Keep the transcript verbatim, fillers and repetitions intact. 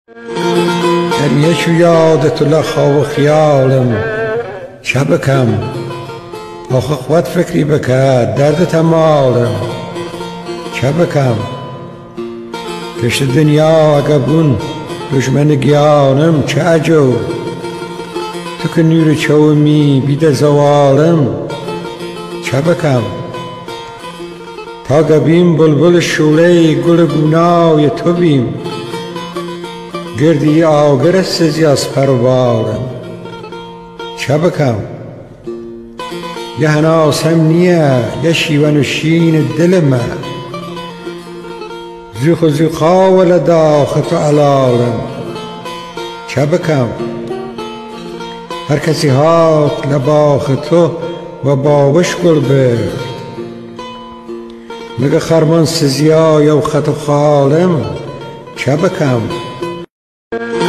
همیشه یاد تو لخوا و خیالم شبکم آخه خود فکری بکرد درد تمالم شبکم کشت دنیا اگبون دشمن گیانم چه عجو تو که نور چومی بیده زوالم شبکم تا گبیم بلبل شوله گل گونای تو بیم گردی آگر سزی از پروالم شبکم یه هناسم نیه یه شیون و شین دل من زیخ و زیخا ولداخ تو علالم شبکم هر کسی هات لباخ تو و باوش گل برد مگه خرمان سزیای و خط و خالم شبکم